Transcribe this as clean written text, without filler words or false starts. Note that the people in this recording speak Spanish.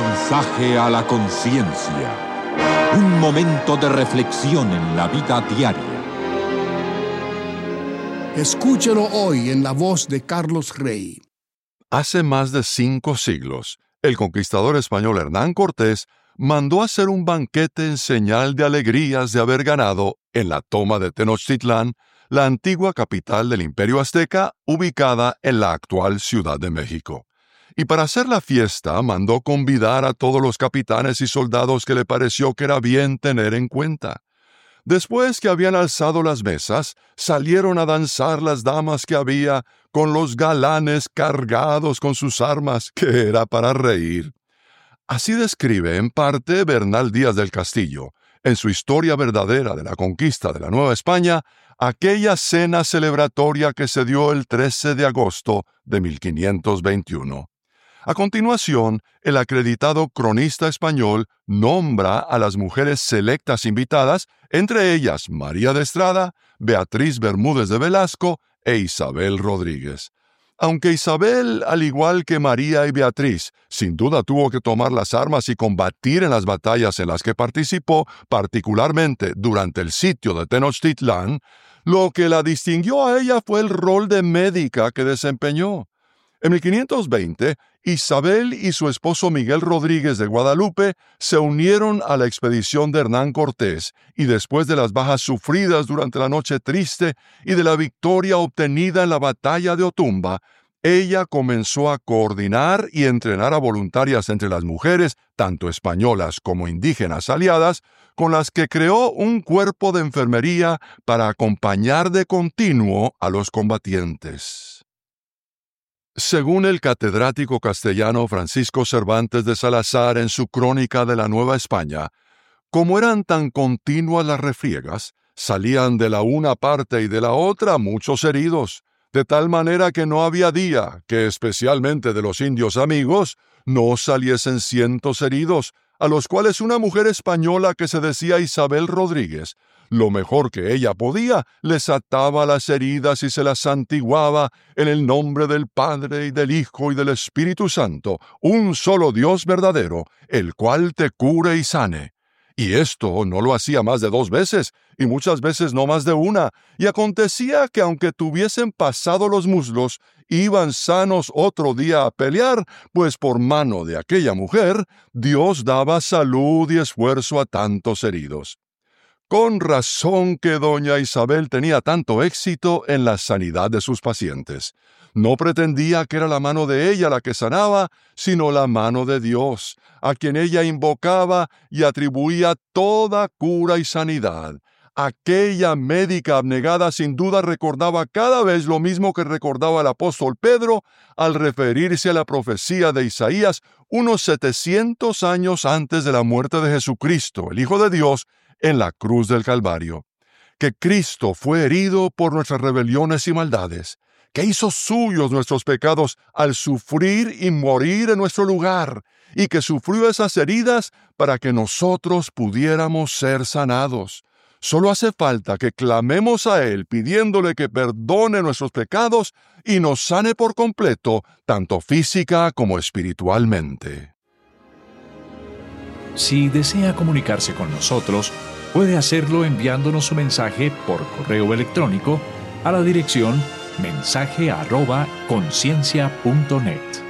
Mensaje a la conciencia. Un momento de reflexión en la vida diaria. Escúchelo hoy en la voz de Carlos Rey. Hace más de 5 siglos, el conquistador español Hernán Cortés mandó hacer un banquete en señal de alegrías de haber ganado, en la toma de Tenochtitlán, la antigua capital del Imperio Azteca, ubicada en la actual Ciudad de México. Y para hacer la fiesta, mandó convidar a todos los capitanes y soldados que le pareció que era bien tener en cuenta. Después que habían alzado las mesas, salieron a danzar las damas que había, con los galanes cargados con sus armas, que era para reír. Así describe en parte Bernal Díaz del Castillo, en su historia verdadera de la conquista de la Nueva España, aquella cena celebratoria que se dio el 13 de agosto de 1521. A continuación, el acreditado cronista español nombra a las mujeres selectas invitadas, entre ellas María de Estrada, Beatriz Bermúdez de Velasco e Isabel Rodríguez. Aunque Isabel, al igual que María y Beatriz, sin duda tuvo que tomar las armas y combatir en las batallas en las que participó, particularmente durante el sitio de Tenochtitlán, lo que la distinguió a ella fue el rol de médica que desempeñó. En 1520, Isabel y su esposo Miguel Rodríguez de Guadalupe se unieron a la expedición de Hernán Cortés y después de las bajas sufridas durante la Noche Triste y de la victoria obtenida en la batalla de Otumba, ella comenzó a coordinar y entrenar a voluntarias entre las mujeres, tanto españolas como indígenas aliadas, con las que creó un cuerpo de enfermería para acompañar de continuo a los combatientes. Según el catedrático castellano Francisco Cervantes de Salazar en su Crónica de la Nueva España, como eran tan continuas las refriegas, salían de la una parte y de la otra muchos heridos, de tal manera que no había día que, especialmente de los indios amigos, no saliesen cientos heridos, a los cuales una mujer española que se decía Isabel Rodríguez, lo mejor que ella podía, les ataba las heridas y se las santiguaba en el nombre del Padre y del Hijo y del Espíritu Santo, un solo Dios verdadero, el cual te cure y sane. Y esto no lo hacía más de 2 veces, y muchas veces no más de 1, y acontecía que aunque tuviesen pasado los muslos, iban sanos otro día a pelear, pues por mano de aquella mujer, Dios daba salud y esfuerzo a tantos heridos. Con razón que doña Isabel tenía tanto éxito en la sanidad de sus pacientes. No pretendía que era la mano de ella la que sanaba, sino la mano de Dios, a quien ella invocaba y atribuía toda cura y sanidad. Aquella médica abnegada sin duda recordaba cada vez lo mismo que recordaba el apóstol Pedro al referirse a la profecía de Isaías unos 700 años antes de la muerte de Jesucristo, el Hijo de Dios, en la cruz del Calvario, que Cristo fue herido por nuestras rebeliones y maldades, que hizo suyos nuestros pecados al sufrir y morir en nuestro lugar, y que sufrió esas heridas para que nosotros pudiéramos ser sanados. Solo hace falta que clamemos a Él pidiéndole que perdone nuestros pecados y nos sane por completo, tanto física como espiritualmente. Si desea comunicarse con nosotros, puede hacerlo enviándonos su mensaje por correo electrónico a la dirección mensaje@conciencia.net.